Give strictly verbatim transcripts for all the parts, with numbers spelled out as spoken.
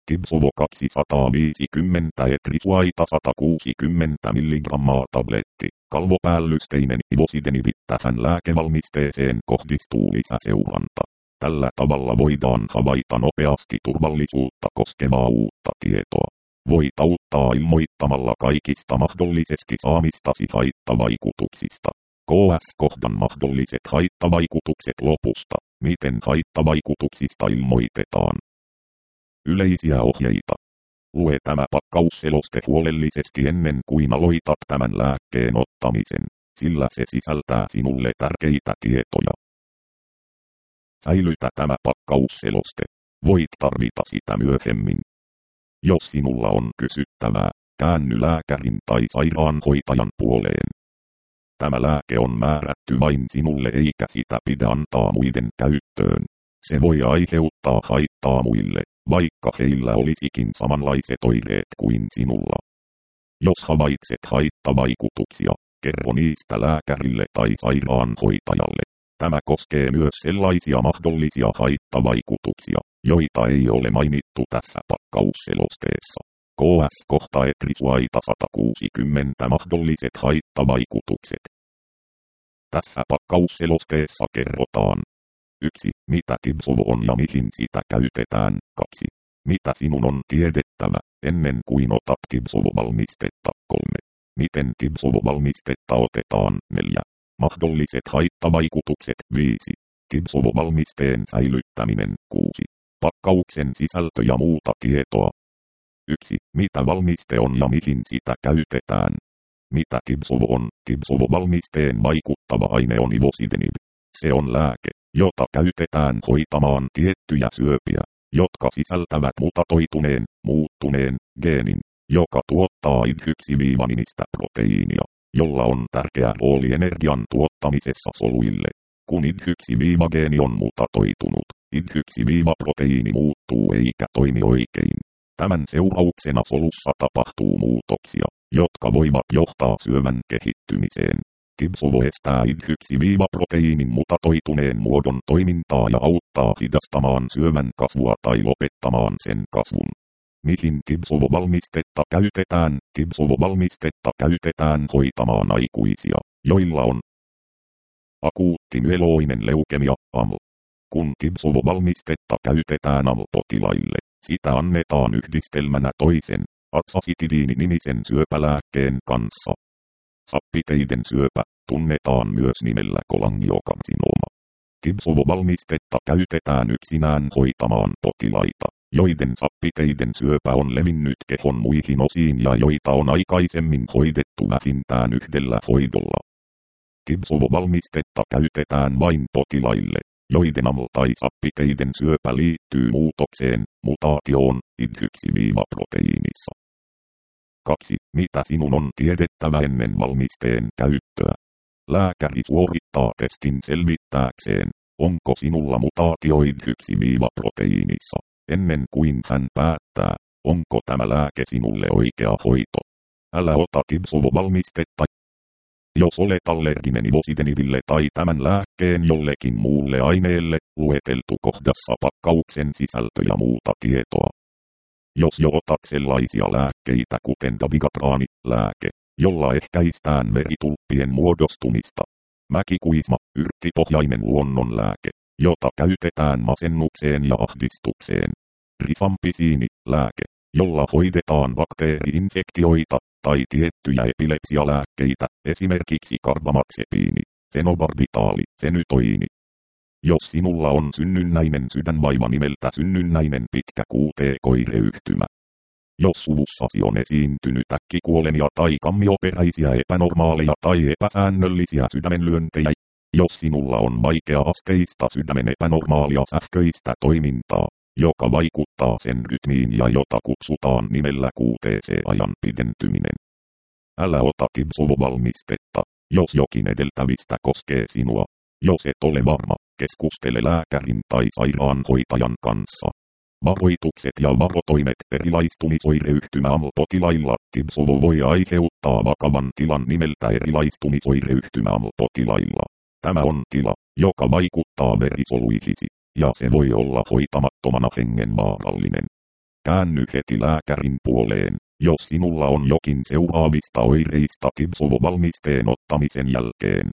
Timsuvo kaksisataaviisikymmentä etrisuaita sata kuusikymmentä milligrammaa tabletti. Kalvopäällysteinen ivosidenibit tähän lääkevalmisteeseen kohdistuu lisäseuranta. Tällä tavalla voidaan havaita nopeasti turvallisuutta koskevaa uutta tietoa. Voit auttaa ilmoittamalla kaikista mahdollisesti saamistasi haittavaikutuksista. K S-kohdan mahdolliset haittavaikutukset lopusta. Miten haittavaikutuksista ilmoitetaan? Yleisiä ohjeita. Lue tämä pakkausseloste huolellisesti ennen kuin aloitat tämän lääkkeen ottamisen, sillä se sisältää sinulle tärkeitä tietoja. Säilytä tämä pakkausseloste. Voit tarvita sitä myöhemmin. Jos sinulla on kysyttävää, käänny lääkärin tai sairaanhoitajan puoleen. Tämä lääke on määrätty vain sinulle eikä sitä pidä antaa muiden käyttöön. Se voi aiheuttaa haittaa muille, vaikka heillä olisikin samanlaiset oireet kuin sinulla. Jos havaitset haittavaikutuksia, kerro niistä lääkärille tai sairaanhoitajalle. Tämä koskee myös sellaisia mahdollisia haittavaikutuksia, joita ei ole mainittu tässä pakkausselosteessa. K S-kohta etrisuaita sata kuusikymmentä mahdolliset haittavaikutukset. Tässä pakkausselosteessa kerrotaan. yksi. Mitä Timsuvo on ja mihin sitä käytetään. kaksi. Mitä sinun on tiedettävä, ennen kuin otat Timsuvo-valmistetta. kolme. Miten Timsuvo-valmistetta otetaan. neljä. Mahdolliset haittavaikutukset. viisi. Timsuvo-valmisteen säilyttäminen. kuusi. Pakkauksen sisältö ja muuta tietoa. yksi. Mitä valmiste on ja mihin sitä käytetään. Mitä Timsuvo on? Timsuvo-valmisteen vaikuttava aine on ivosidenib. Se on lääke, jota käytetään hoitamaan tiettyjä syöpiä, jotka sisältävät mutatoituneen, muuttuneen, geenin, joka tuottaa I D yksi-nimistä proteiinia, jolla on tärkeä rooli energian tuottamisessa soluille. Kun I D yksi-geeni on mutatoitunut, I D yksi-proteiini muuttuu eikä toimi oikein. Tämän seurauksena solussa tapahtuu muutoksia, jotka voivat johtaa syövän kehittymiseen. Timsuvo estää I D yksi-proteiinin mutatoituneen muodon toimintaa ja auttaa hidastamaan syövän kasvua tai lopettamaan sen kasvun. Mihin Timsuvo-valmistetta käytetään? Timsuvo-valmistetta käytetään hoitamaan aikuisia, joilla on akuutti myeloinen leukemia, A M L. Kun Timsuvo-valmistetta käytetään A M L-potilaille, sitä annetaan yhdistelmänä toisen, atsasitidiini-nimisen syöpälääkkeen kanssa. Sappiteiden syöpä tunnetaan myös nimellä kolangiokarsinooma. Timsuvo-valmistetta käytetään yksinään hoitamaan potilaita, joiden sappiteiden syöpä on levinnyt kehon muihin osiin ja joita on aikaisemmin hoidettu vähintään yhdellä hoidolla. Timsuvo-valmistetta käytetään vain potilaille, joiden A M L tai sappiteiden syöpä liittyy muutokseen, mutaatioon, I D yksi-proteiinissa. kaksi. Mitä sinun on tiedettävä ennen valmisteen käyttöä? Lääkäri suorittaa testin selvittääkseen, onko sinulla mutaatio I D yksi-proteiinissa, ennen kuin hän päättää, onko tämä lääke sinulle oikea hoito. Älä ota Timsuvo-valmistetta, jos olet allerginen ivosidenibille tai tämän lääkkeen jollekin muulle aineelle, lueteltu kohdassa pakkauksen sisältö ja muuta tietoa. Jos jo otat sellaisia lääkkeitä kuten dabigatraani, lääke, jolla ehkäistään veritulppien muodostumista. Mäkikuisma, yrttipohjainen luonnonlääke, jota käytetään masennukseen ja ahdistukseen. Rifampisiini, lääke, jolla hoidetaan bakteeri-infektioita, tai tiettyjä epilepsialääkkeitä, esimerkiksi karbamaxepiini, fenobarbitaali, fenytoiini. Jos sinulla on synnynnäinen sydänvaiva nimeltä synnynnäinen pitkä Q T-koireyhtymä. Jos suvussasi on esiintynyt äkkikuolemia tai kammioperäisiä epänormaaleja tai epäsäännöllisiä sydämenlyöntejä. Jos sinulla on vaikea-asteista sydämen epänormaalia sähköistä toimintaa, joka vaikuttaa sen rytmiin ja jota kutsutaan nimellä Q T C-ajan pidentyminen. Älä ota Timsuvo-valmistetta, jos jokin edeltävistä koskee sinua. Jos et ole varma, keskustele lääkärin tai sairaanhoitajan kanssa. Varoitukset ja varotoimet erilaistumisoireyhtymä A M L-potilailla. Timsuvo voi aiheuttaa vakavan tilan nimeltä erilaistumisoireyhtymä A M L-potilailla. Tämä on tila, joka vaikuttaa verisoluihisi, ja se voi olla hoitamattomana hengenvaarallinen. käänny heti lääkärin puoleen, jos sinulla on jokin seuraavista oireista Timsuvo-valmisteen ottamisen jälkeen.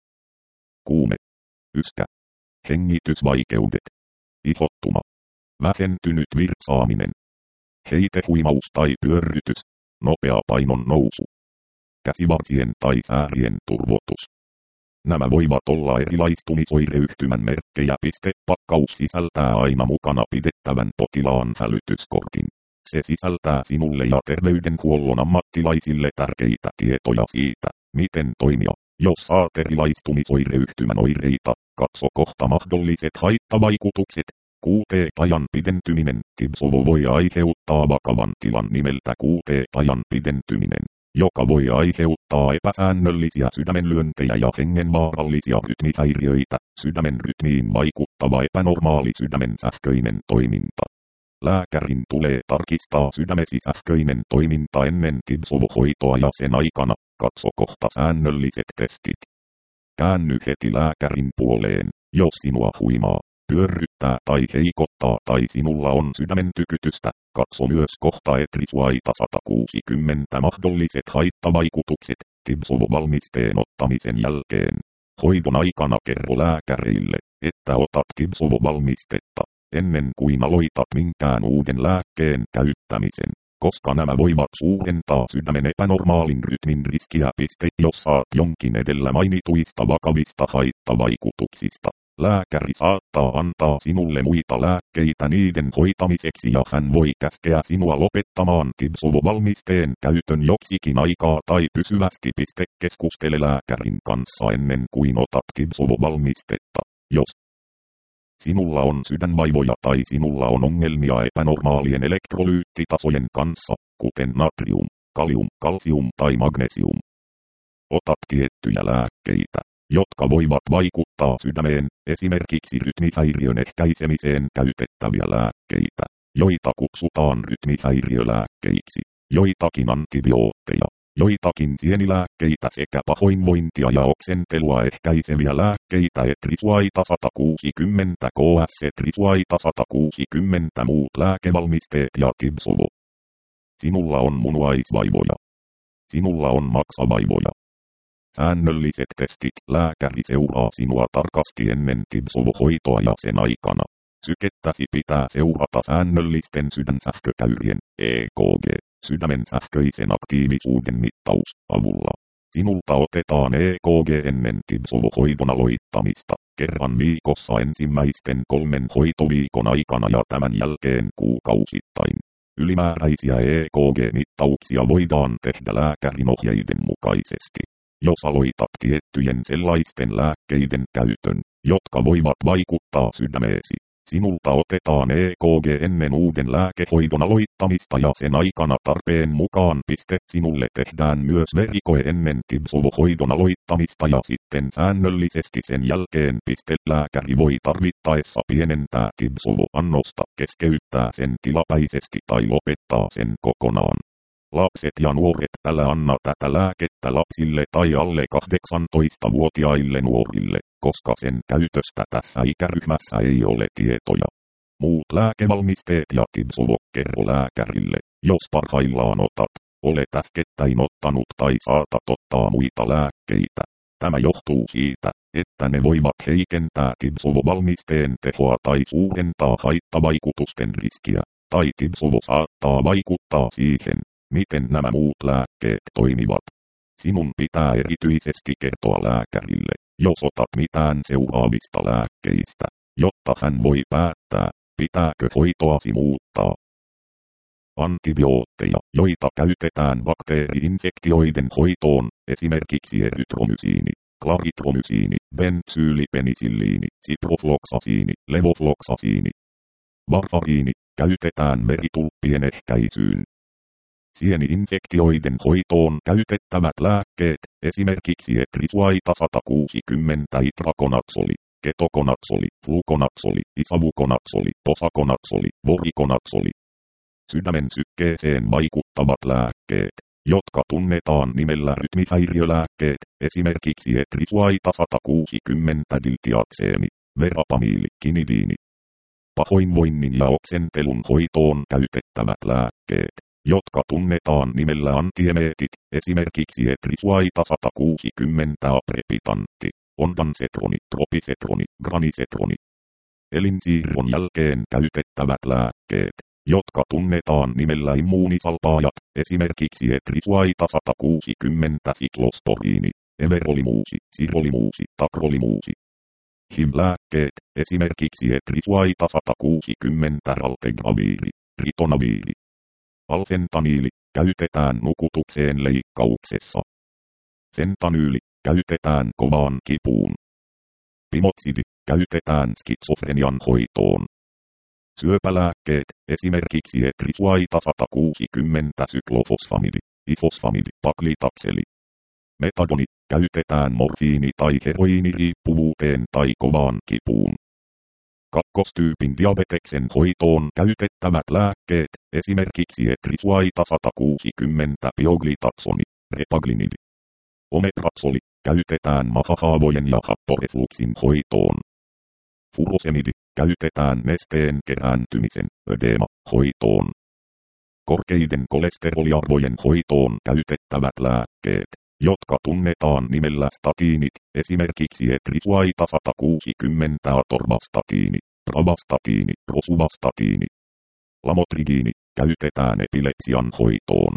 Kuume, yskä, hengitysvaikeudet, ihottuma, vähentynyt virtsaaminen, heitehuimaus tai pyörrytys, nopea painon nousu, käsivarsien tai säärien turvotus. Nämä voivat olla erilaistumisoireyhtymän merkkejä. Pakkaus sisältää aina mukana pidettävän potilaan hälytyskortin. Se sisältää sinulle ja terveydenhuollon ammattilaisille tärkeitä tietoja siitä, miten toimia. Jos saat erilaistumisoireyhtymän oireita, katso kohta mahdolliset haittavaikutukset. Q T-ajan pidentyminen. Timsuvo voi aiheuttaa vakavan tilan nimeltä Q T-ajan pidentyminen, joka voi aiheuttaa epäsäännöllisiä sydämenlyöntejä ja hengenvaarallisia rytmihäiriöitä, sydämen rytmiin vaikuttava epänormaali sydämen sähköinen toiminta. Lääkärin tulee tarkistaa sydämesi sähköinen toiminta ennen Timsuvo-hoitoa ja sen aikana, katso kohta säännölliset testit. Käänny heti lääkärin puoleen, jos sinua huimaa, pyörryttää tai heikottaa tai sinulla on sydämen tykytystä. Katso myös kohta Etrisuaita sata kuusikymmentä mahdolliset haittavaikutukset Timsuvo-valmisteen ottamisen jälkeen. Hoidon aikana kerro lääkäreille, että otat Timsuvo-valmistetta ennen kuin aloitat minkään uuden lääkkeen käyttämisen, koska nämä voivat suurentaa sydämen epänormaalin rytmin riskiä. Jos saat jonkin edellä mainituista vakavista haittavaikutuksista, lääkäri saattaa antaa sinulle muita lääkkeitä niiden hoitamiseksi ja hän voi käskeä sinua lopettamaan Timsuvo-valmisteen käytön joksikin aikaa tai pysyvästi. Keskustele lääkärin kanssa ennen kuin otat Timsuvo-valmistetta, jos sinulla on sydänvaivoja tai sinulla on ongelmia epänormaalien elektrolyyttitasojen kanssa, kuten natrium, kalium, kalsium tai magnesium. Otat tiettyjä lääkkeitä, jotka voivat vaikuttaa sydämeen, esimerkiksi rytmihäiriön ehkäisemiseen käytettäviä lääkkeitä, joita kutsutaan rytmihäiriölääkkeiksi, joitakin antibiootteja, joitakin sienilääkkeitä sekä pahoinvointia ja oksentelua ehkäiseviä lääkkeitä. Etrisuaita sata kuusikymmentä K S, Etrisuaita sata kuusikymmentä muut lääkevalmisteet ja Timsuvo. Sinulla on munuaisvaivoja. Sinulla on maksavaivoja. Säännölliset testit. Lääkäri seuraa sinua tarkasti ennen Timsuvo-hoitoa ja sen aikana. Sykettäsi pitää seurata säännöllisten sydänsähkökäyrien E K G, sydämen sähköisen aktiivisuuden mittaus, avulla. Sinulta otetaan E K G ennen Timsuvo-hoidon aloittamista, kerran viikossa ensimmäisten kolmen hoitoviikon aikana ja tämän jälkeen kuukausittain. Ylimääräisiä E K G-mittauksia voidaan tehdä lääkärin ohjeiden mukaisesti, jos aloitat tiettyjen sellaisten lääkkeiden käytön, jotka voivat vaikuttaa sydämeesi. Sinulta otetaan E K G ennen uuden lääkehoidon aloittamista ja sen aikana tarpeen mukaan. Sinulle tehdään myös verikoe ennen Timsuvo-hoidon aloittamista ja sitten säännöllisesti sen jälkeen. Lääkäri voi tarvittaessa pienentää Timsuvo-annosta, keskeyttää sen tilapäisesti tai lopettaa sen kokonaan. Lapset ja nuoret, älä anna tätä lääkettä lapsille tai alle kahdeksantoistavuotiaille nuorille, koska sen käytöstä tässä ikäryhmässä ei ole tietoja. Muut lääkevalmisteet ja Timsuvo, kerro lääkärille, jos parhaillaan otat, olet äskettäin ottanut tai saatat ottaa muita lääkkeitä. Tämä johtuu siitä, että ne voivat heikentää Timsuvo-valmisteen tehoa tai suurentaa haittavaikutusten riskiä, tai Timsuvo saattaa vaikuttaa siihen, miten nämä muut lääkkeet toimivat. Sinun pitää erityisesti kertoa lääkärille, jos otat mitään seuraavista lääkkeistä, jotta hän voi päättää, pitääkö hoitoasi muuttaa. Antibiootteja, joita käytetään bakteeri-infektioiden hoitoon, esimerkiksi erytromysiini, klaritromysiini, bentsyylipenisiliini, ciprofloksasiini, levofloksasiini. Varfariini, käytetään veritulppien ehkäisyyn. Sieni-infektioiden hoitoon käytettävät lääkkeet, esimerkiksi Etrisuaita sata kuusikymmentä itrakonatsoli, ketokonatsoli, flukonatsoli, isavukonatsoli, posakonatsoli, vorikonatsoli. Sydämen sykkeeseen vaikuttavat lääkkeet, jotka tunnetaan nimellä rytmihäiriölääkkeet, esimerkiksi Etrisuaita sata kuusikymmentä diltiakseemi, verapamiili, kinidiini. pahoinvoinnin ja oksentelun hoitoon käytettävät lääkkeet, jotka tunnetaan nimellä antiemeetit, esimerkiksi etrisuaita sata kuusikymmentä aprepitantti, ondansetroni, tropisetroni, granisetroni. Elinsiirron jälkeen käytettävät lääkkeet, jotka tunnetaan nimellä immuunisalpaajat, esimerkiksi etrisuaita sata kuusikymmentä siklosporiini, everolimuusi, sirolimuusi, takrolimuusi. H I V-lääkkeet, esimerkiksi etrisuaita sata kuusikymmentä raltegraviiri, ritonaviiri. Alfentaniili käytetään nukutukseen leikkauksessa. Fentanyyli käytetään kovaan kipuun. Pimoksidi käytetään skitsofrenian hoitoon. Syöpälääkkeet, esimerkiksi etrisuaita sata kuusikymmentä syklofosfamidi, ifosfamidi, paklitakseli. Metadoni käytetään morfiini- tai heroiiniriippuvuuteen tai kovaan kipuun. Kakkostyypin diabeteksen hoitoon käytettävät lääkkeet, esimerkiksi etrisuaita sata kuusikymmentä bioglitaksoni, repaglinidi. Omeprazoli käytetään mahahaavojen ja happorefluksin hoitoon. Furosemidi käytetään nesteen kerääntymisen, ödeema, hoitoon. Korkeiden kolesteroliarvojen hoitoon käytettävät lääkkeet, jotka tunnetaan nimellä statiinit, esimerkiksi etrisuaita sata kuusikymmentä atorvastatiini, pravastatiini, rosuvastatiini. Lamotrigiini käytetään epilepsian hoitoon.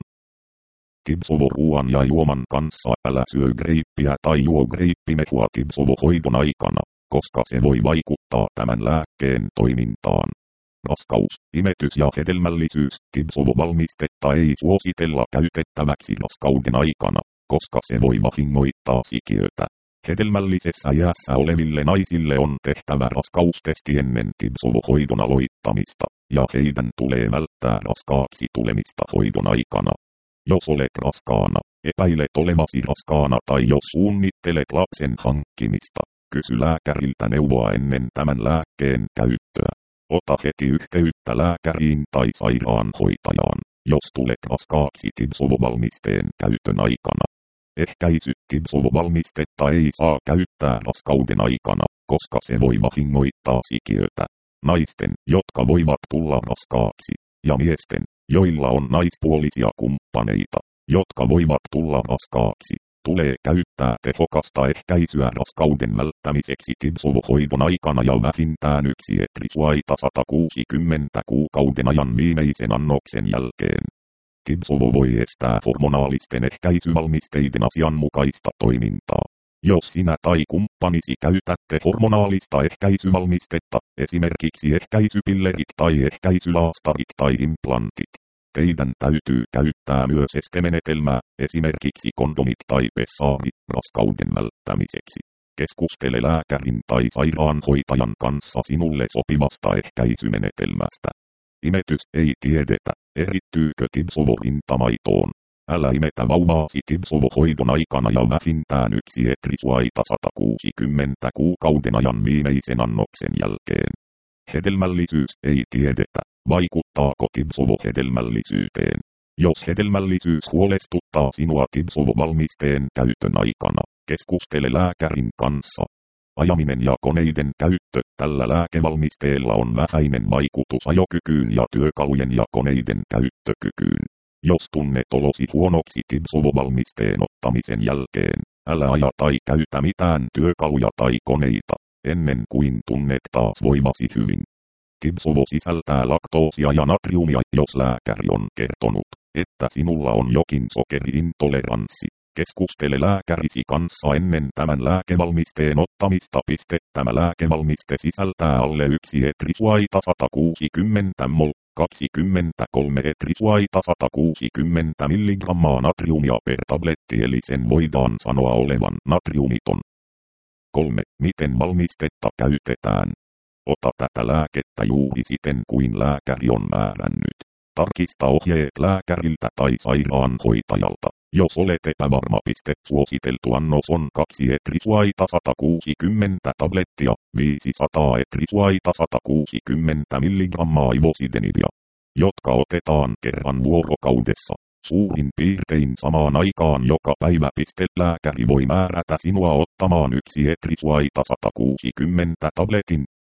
Timsovo ruoan ja juoman kanssa älä syö greippiä tai juo greippimehua timsovo-hoidon aikana, koska se voi vaikuttaa tämän lääkkeen toimintaan. Raskaus, imetys ja hedelmällisyys, timsovo-valmistetta ei suositella käytettäväksi raskauden aikana, koska se voi vahingoittaa sikiötä. Hedelmällisessä iässä oleville naisille on tehtävä raskaustesti ennen timsovo-hoidon aloittamista, ja heidän tulee välttää raskaaksi tulemista hoidon aikana. Jos olet raskaana, epäilet olevasi raskaana tai jos suunnittelet lapsen hankkimista, kysy lääkäriltä neuvoa ennen tämän lääkkeen käyttöä. Ota heti yhteyttä lääkäriin tai sairaanhoitajaan, jos tulet raskaaksi timsovo-valmisteen käytön aikana. Ehkäisy timsovo-valmistetta ei saa käyttää raskauden aikana, koska se voi vahingoittaa sikiötä. Naisten, jotka voivat tulla raskaaksi, ja miesten, joilla on naispuolisia kumppaneita, jotka voivat tulla raskaaksi, tulee käyttää tehokasta ehkäisyä raskauden välttämiseksi timsovo-hoidon aikana ja vähintään yksi etrisuaita sata kuusikymmentä kuukauden ajan viimeisen annoksen jälkeen. Timsovo voi estää hormonaalisten ehkäisyvalmisteiden asianmukaista toimintaa. Jos sinä tai kumppanisi käytätte hormonaalista ehkäisyvalmistetta, esimerkiksi ehkäisypillerit tai ehkäisylaastarit tai implantit, teidän täytyy käyttää myös estemenetelmää, esimerkiksi kondomit tai pessaari, raskauden välttämiseksi. Keskustele lääkärin tai sairaanhoitajan kanssa sinulle sopivasta ehkäisymenetelmästä. Imetys ei tiedetä, erittyykö timsovo rintamaitoon. Älä imetä vauvaasi timsovo-hoidon aikana ja vähintään yksi etrisuaita sata kuusikymmentä kuukauden ajan viimeisen annoksen jälkeen. Hedelmällisyys ei tiedetä, vaikuttaako timsovo hedelmällisyyteen. Jos hedelmällisyys huolestuttaa sinua timsovo-valmisteen käytön aikana, keskustele lääkärin kanssa. Ajaminen ja koneiden käyttö tällä lääkevalmisteella on vähäinen vaikutus ajokykyyn ja työkalujen ja koneiden käyttökykyyn. Jos tunnet olosi huonoksi timsovo-valmisteen ottamisen jälkeen, älä aja tai käytä mitään työkaluja tai koneita, ennen kuin tunnet taas voivasi hyvin. Timsovo sisältää laktoosia ja natriumia, jos lääkäri on kertonut, että sinulla on jokin sokeriintoleranssi. Keskustele lääkärisi kanssa ennen tämän lääkevalmisteen ottamista. Tämä lääkevalmiste sisältää alle yksi etrisuaita sata kuusikymmentä mol, kaksikymmentäkolme etrisuaita sata kuusikymmentä milligrammaa natriumia per tabletti, eli sen voidaan sanoa olevan natriumiton. kolme. Miten valmistetta käytetään? Ota tätä lääkettä juuri siten kuin lääkäri on määrännyt. Tarkista ohjeet lääkäriltä tai sairaanhoitajalta. Jos olet epävarma, suositeltu annos on kaksi etrisuaita sata kuusikymmentä tablettia, viisisataa etrisuaita sata kuusikymmentä milligrammaa ivosidenibia, jotka otetaan kerran vuorokaudessa. Suurin piirtein samaan aikaan joka päivä. Lääkäri voi määrätä sinua ottamaan yksi etrisuaita sata kuusikymmentä tabletin,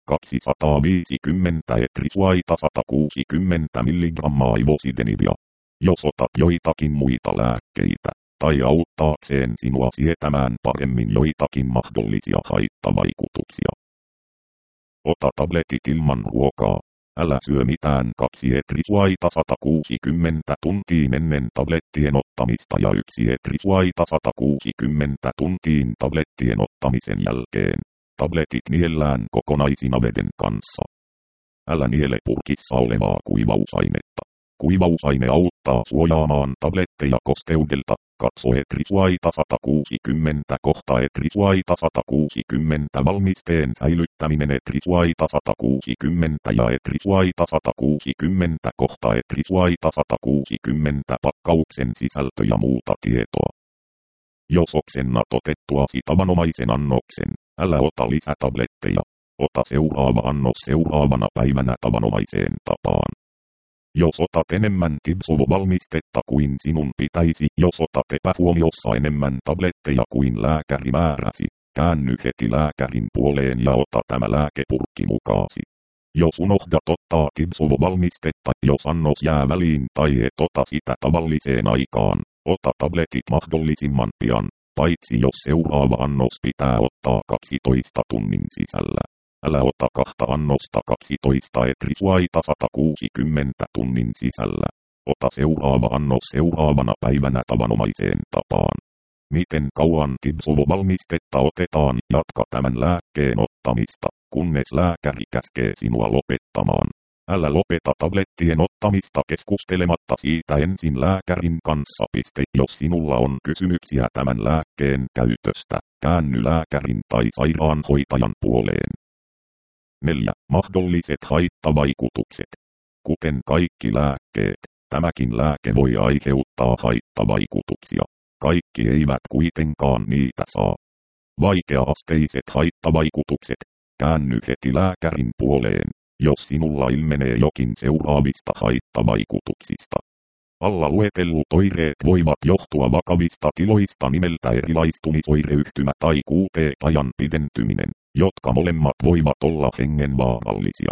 kaksisataaviisikymmentä etrisuaita sata kuusikymmentä milligrammaa ivosidenibia. Jos otat joitakin muita lääkkeitä, tai auttaakseen sinua sietämään paremmin joitakin mahdollisia haittavaikutuksia. Ota tabletit ilman ruokaa. Älä syö mitään kaksi etrisuaita sata kuusikymmentä tuntiin ennen tablettien ottamista ja yksi etrisuaita sata kuusikymmentä tuntiin tablettien ottamisen jälkeen. Tabletit niellään kokonaisina veden kanssa. Älä niele purkissa olevaa kuivausainetta. Kuivausaine auttaa suojaamaan tabletteja kosteudelta. Katso etrisuaita sata kuusikymmentä kohta etrisuaita sata kuusikymmentä valmisteen säilyttäminen etrisuaita sata kuusikymmentä ja etrisuaita sata kuusikymmentä kohta etrisuaita sata kuusikymmentä pakkauksen sisältö ja muuta tietoa. Jos oksennat otettuasi tavanomaisen annoksen, älä ota lisätabletteja. Ota seuraava annos seuraavana päivänä tavanomaiseen tapaan. Jos otat enemmän Timsuvo-valmistetta kuin sinun pitäisi, jos otat epähuomiossa enemmän tabletteja kuin lääkäri määräsi, käänny heti lääkärin puoleen ja ota tämä lääkepurkki mukaasi. Jos unohdat ottaa Timsuvo-valmistetta, jos annos jää väliin tai et ota sitä tavalliseen aikaan, ota tabletit mahdollisimman pian, paitsi jos seuraava annos pitää ottaa kaksitoista tunnin sisällä. Älä ota kahta annosta kaksitoista etrisuaita sata kuusikymmentä tunnin sisällä. Ota seuraava annos seuraavana päivänä tavanomaiseen tapaan. Miten kauan Timsuvo-valmistetta otetaan? Jatka tämän lääkkeen ottamista, kunnes lääkäri käskee sinua lopettamaan. Älä lopeta tablettien ottamista keskustelematta siitä ensin lääkärin kanssa. Piste. Jos sinulla on kysymyksiä tämän lääkkeen käytöstä, käänny lääkärin tai sairaanhoitajan puoleen. neljä. Mahdolliset haittavaikutukset. Kuten kaikki lääkkeet, tämäkin lääke voi aiheuttaa haittavaikutuksia. Kaikki eivät kuitenkaan niitä saa. Vaikea-asteiset haittavaikutukset. Käänny heti lääkärin puoleen, jos sinulla ilmenee jokin seuraavista haittavaikutuksista. Alla luetellut oireet voivat johtua vakavista tiloista nimeltä erilaistumisoireyhtymä tai kuuteajan pidentyminen, jotka molemmat voivat olla hengenvaarallisia.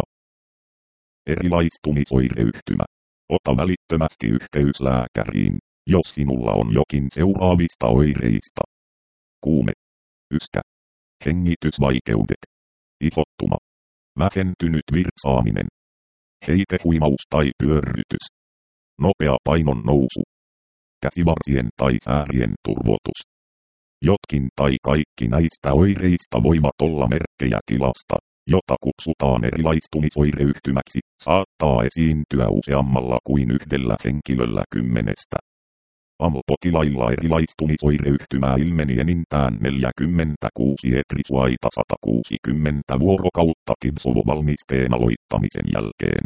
Erilaistumisoireyhtymä. Ota välittömästi yhteys lääkäriin, jos sinulla on jokin seuraavista oireista. Kuume, yskä, hengitysvaikeudet, ihottuma, vähentynyt virtsaaminen, heitehuimaus tai pyörrytys, nopea painon nousu, käsivarsien tai säärien turvotus. Jotkin tai kaikki näistä oireista voivat olla merkkejä tilasta, jota kutsutaan erilaistumisoireyhtymäksi, saattaa esiintyä useammalla kuin yhdellä henkilöllä kymmenestä. A M L-potilailla erilaistumisoireyhtymää ilmeni enintään neljäkymmentäkuusi etrisuaita sata kuusikymmentä vuorokautta Timsuvo-valmisteen aloittamisen jälkeen.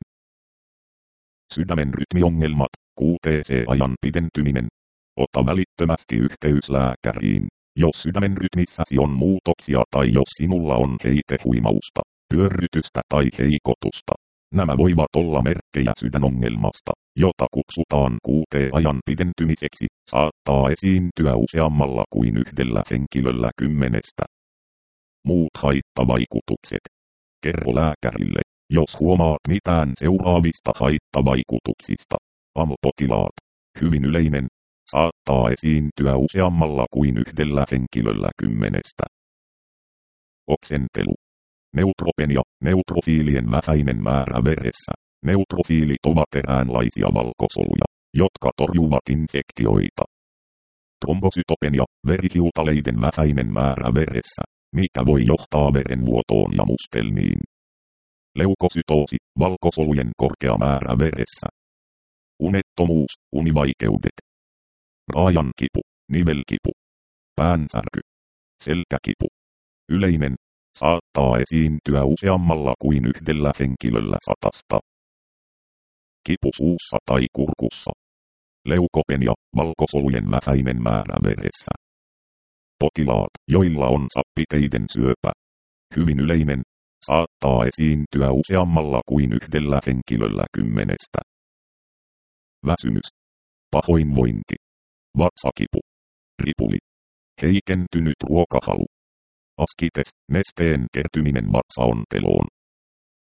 Sydämen rytmiongelmat, Q T C-ajan pidentyminen. Ota välittömästi yhteys lääkäriin, jos sydämen rytmissäsi on muutoksia tai jos sinulla on heitehuimausta, pyörrytystä tai heikotusta. Nämä voivat olla merkkejä sydänongelmasta, jota kutsutaan Q T-ajan pidentymiseksi, saattaa esiintyä useammalla kuin yhdellä henkilöllä kymmenestä. Muut haittavaikutukset. Kerro lääkärille, jos huomaat mitään seuraavista haittavaikutuksista. A M L-potilaat. Hyvin yleinen. Saattaa esiintyä useammalla kuin yhdellä henkilöllä kymmenestä. Oksentelu. Neutropenia, neutrofiilien vähäinen määrä veressä. Neutrofiilit ovat eräänlaisia valkosoluja, jotka torjuvat infektioita. Trombosytopenia, verihiutaleiden vähäinen määrä veressä, mikä voi johtaa verenvuotoon ja mustelmiin. Leukosytoosi, valkosolujen korkea määrä veressä. Unettomuus, univaikeudet. Raajan kipu, nivelkipu. Päänsärky. Selkäkipu. Yleinen. Saattaa esiintyä useammalla kuin yhdellä henkilöllä satasta. Kipu suussa tai kurkussa. Leukopenia, valkosolujen vähäinen määrä veressä. Potilaat, joilla on sappiteiden syöpä. Hyvin yleinen. Saattaa esiintyä useammalla kuin yhdellä henkilöllä kymmenestä. Väsymys. Pahoinvointi. Vatsakipu. Ripuli. Heikentynyt ruokahalu. Askites, nesteen kertyminen vatsaonteloon.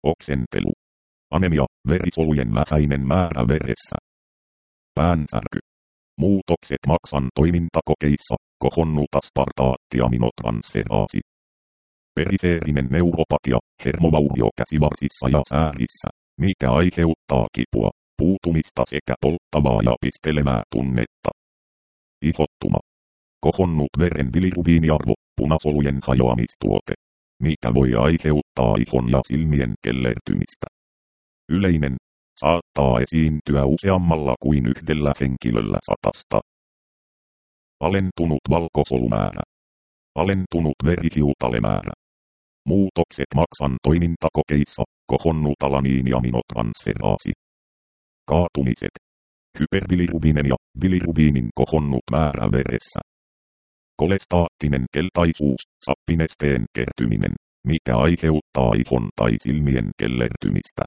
oksentelu, anemia, verisolujen vähäinen määrä veressä, päänsärky, muutokset maksan toimintakokeissa, kohonnut aspartaattiaminotransferaasi, perifeerinen neuropatia, hermovaurio käsivarsissa ja säärissä, mikä aiheuttaa kipua, puutumista sekä polttavaa ja pistelevää tunnetta. Ihottuma, kohonnut veren bilirubiiniarvo, punasolujen hajoamistuote, mikä voi aiheuttaa ihon ja silmien kellertymistä. Yleinen, saattaa esiintyä useammalla kuin yhdellä henkilöllä satasta. Alentunut valkosolumäärä, alentunut verihiutalemäärä, muutokset maksan toimintakokeissa, kohonnut alaniiniaminotransferaasi, kaatumiset, hyperbilirubinemia, bilirubiinin kohonnut määrä veressä, kolestaattinen keltaisuus, sappinesteen kertyminen, mikä aiheuttaa ihon tai silmien kellertymistä.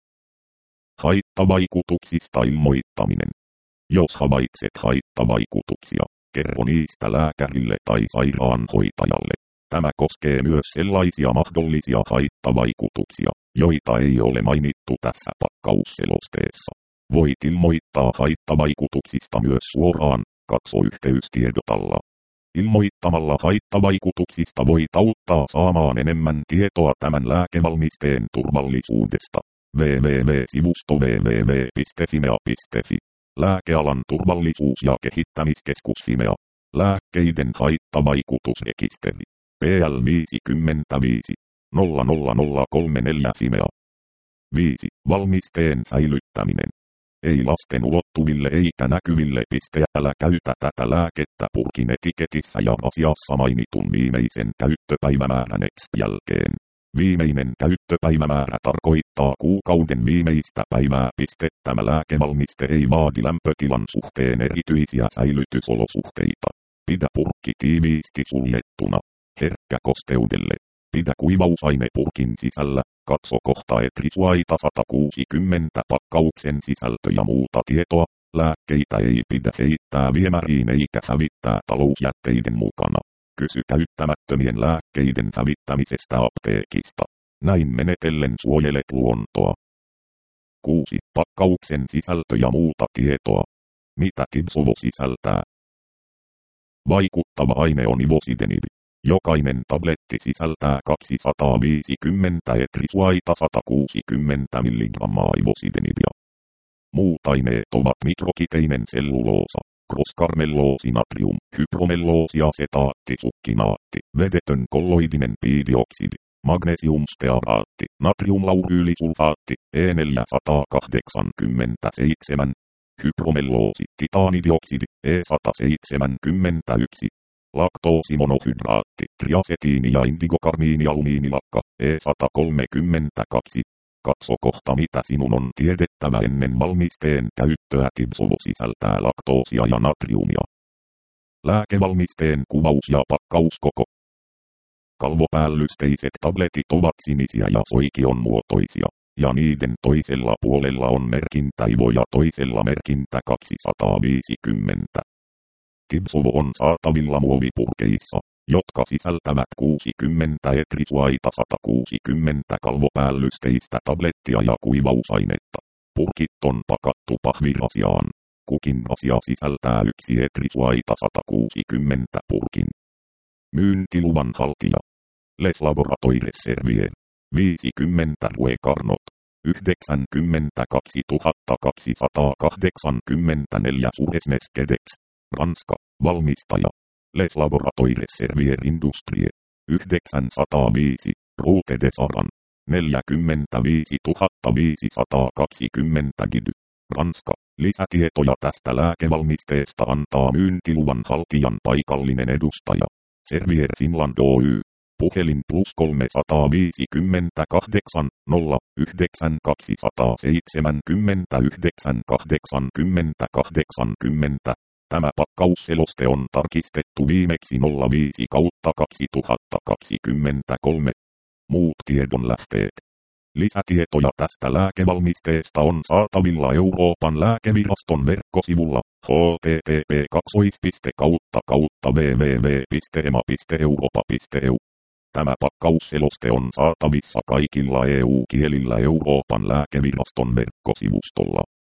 Haittavaikutuksista ilmoittaminen. Jos havaitset haittavaikutuksia, kerro niistä lääkärille tai sairaanhoitajalle. Tämä koskee myös sellaisia mahdollisia haittavaikutuksia, joita ei ole mainittu tässä pakkausselosteessa. Voit ilmoittaa haittavaikutuksista myös suoraan, kaksoyhteystiedotalla. Ilmoittamalla haittavaikutuksista voit auttaa saamaan enemmän tietoa tämän lääkevalmisteen turvallisuudesta. double-u double-u double-u-sivusto double-u double-u double-u piste fimea piste fi. Lääkealan turvallisuus- ja kehittämiskeskus Fimea. Lääkkeiden haittavaikutusrekisteri. P L viisikymmentäviisi nolla nolla nolla kolme neljä Fimea. viisi. Valmisteen säilyttäminen. Ei lasten ulottuville eikä näkyville piste. Älä käytä tätä lääkettä purkin etiketissä ja asiassa mainitun viimeisen käyttöpäivämäärän X jälkeen. Viimeinen käyttöpäivämäärä tarkoittaa kuukauden viimeistä päivää. Tämä lääkevalmiste ei vaadi lämpötilan suhteen erityisiä säilytysolosuhteita. Pidä purkki tiiviisti suljettuna. Herkkä kosteudelle. Pidä kuivausaine purkin sisällä. Katso kohta Etrisuaita sata kuusikymmentä pakkauksen sisältö ja muuta tietoa. Lääkkeitä ei pidä heittää viemäriin eikä hävittää talousjätteiden mukana. Kysy käyttämättömien lääkkeiden hävittämisestä apteekista. Näin menetellen suojelet luontoa. kuusi. Pakkauksen sisältö ja muuta tietoa. Mitä Tibsovo sisältää? Vaikuttava aine on ivosidenib. Jokainen tabletti sisältää kaksisataaviisikymmentä etrisuaita sata kuusikymmentä milligrammaa ivosidenibia. Muut aineet ovat mikrokiteinen selluloosa, kroskarmelloosi natrium, hypromelloosi asetaatti sukkinaatti, vedetön kolloidinen piidioksidi, magnesiumstearaatti, natriumlauryylisulfaatti, E neljäsataakahdeksankymmentäseitsemän, hypromelloosi, titaanidioksidi, E sata seitsemänkymmentäyksi, laktoosimonohydraatti, triasetiini ja indigokarmiinialumiinilakka, E sata kolmekymmentäkaksi. Katso kohta mitä sinun on tiedettävä ennen valmisteen käyttöä. Tibsovo sisältää laktoosia ja natriumia. Lääkevalmisteen kuvaus ja pakkauskoko. Kalvopäällysteiset tabletit ovat sinisiä ja soikion muotoisia, ja niiden toisella puolella on merkintä Ivo ja toisella merkintä kaksisataaviisikymmentä. Tibsovo on saatavilla muovipurkeissa, jotka sisältävät kuusikymmentä etrisuaita sata kuusikymmentä kalvopäällysteistä tablettia ja kuivausainetta. Purkit on pakattu pahvirasiaan. Kukin asia sisältää yksi etrisuaita sata kuusikymmentä purkin. Myyntiluvan haltija. Les Laboratoires Servier. viisikymmentä Rue Carnot. yhdeksänkymmentäkaksi tuhatta kaksisataakahdeksankymmentäneljä Suresnes Quedex. Ranska. Valmistaja. Les Laboratoires Servier Industrie. yhdeksänsataaviisi, Route des Arans. neljäkymmentäviisi tuhatta viisisataakaksikymmentä Gidy. Ranska. Lisätietoja tästä lääkevalmisteesta antaa myyntiluvan haltijan paikallinen edustaja. Servier Finland Oy. Puhelin plus kolmesataaviisikymmentäkahdeksan, nolla, yhdeksän kaksisataaseitsemänkymmentäyhdeksän kahdeksankymmentä kahdeksankymmentä. Tämä pakkausseloste on tarkistettu viimeksi nolla viisi kautta kaksituhattakaksikymmentäkolme. Muut tiedonlähteet. Lisätietoja tästä lääkevalmisteesta on saatavilla Euroopan lääkeviraston verkkosivulla h t t p kaksi kautta kautta w w w piste e m a piste europa piste e u. Tämä pakkausseloste on saatavissa kaikilla E U-kielillä Euroopan lääkeviraston verkkosivustolla.